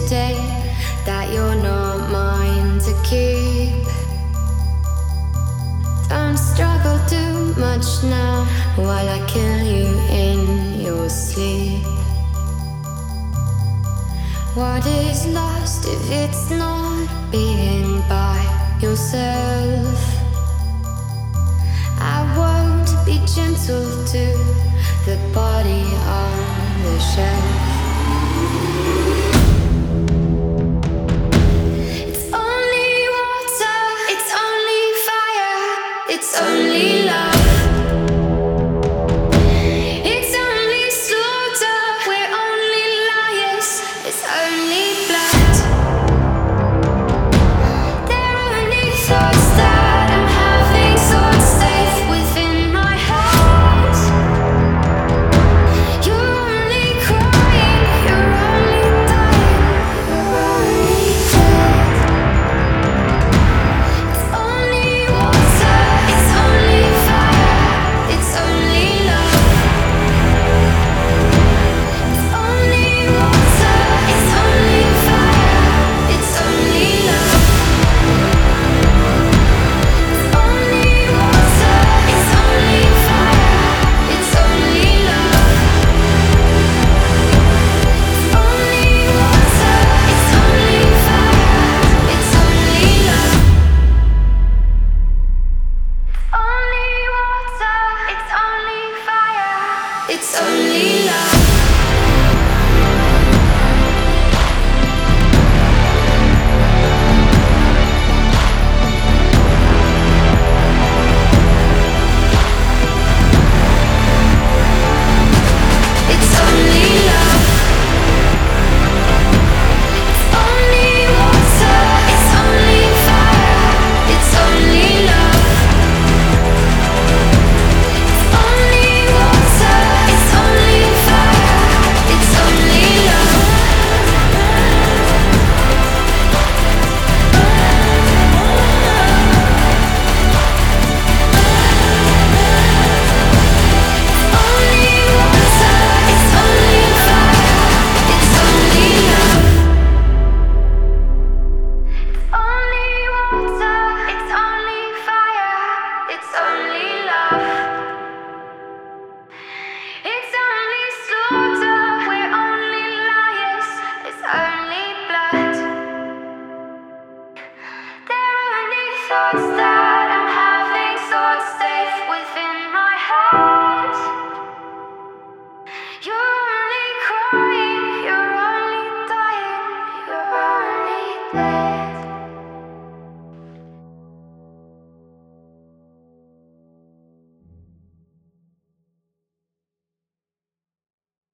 today that you're not mine to keep. Don't struggle too much now while I kill you in your sleep. What is lost if it's not being by yourself? I won't be gentle to the body on the shelf. It's only water, it's only fire, it's only love. It's only slaughter, we're only liars, it's only blood. They're only thoughts that I'm having stored safe within my heart. You're only crying, you're only dying, you're only dead. It's only water, it's only fire, it's only love. It's only water, it's only fire, it's only love. It's only water, it's only fire, it's only love. It's only water, it's only fire, it's only love. Only water, it's only fire, it's only love.